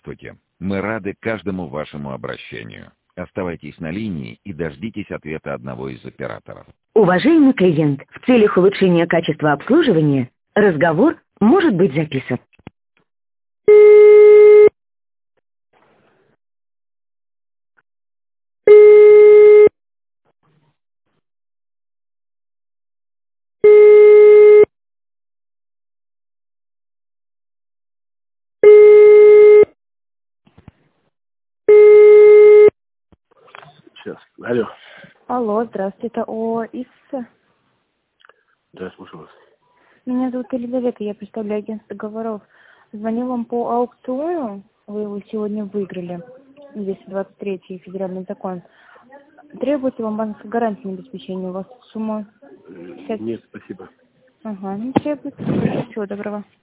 Здравствуйте. Мы рады каждому вашему обращению. Оставайтесь на линии и дождитесь ответа одного из операторов. Уважаемый клиент, в целях улучшения качества обслуживания разговор может быть записан. Сейчас. Алло. Алло, здравствуйте, это ОИС. Да, слушаю вас. Меня зовут Елизавета, я представляю агентство договоров. Звоню вам по аукциону, вы его сегодня выиграли, 223-й федеральный закон. Требуется вам банковская гарантия на обеспечение, у вас сумма 50... Нет, спасибо. Ага, не требуется. Всего доброго.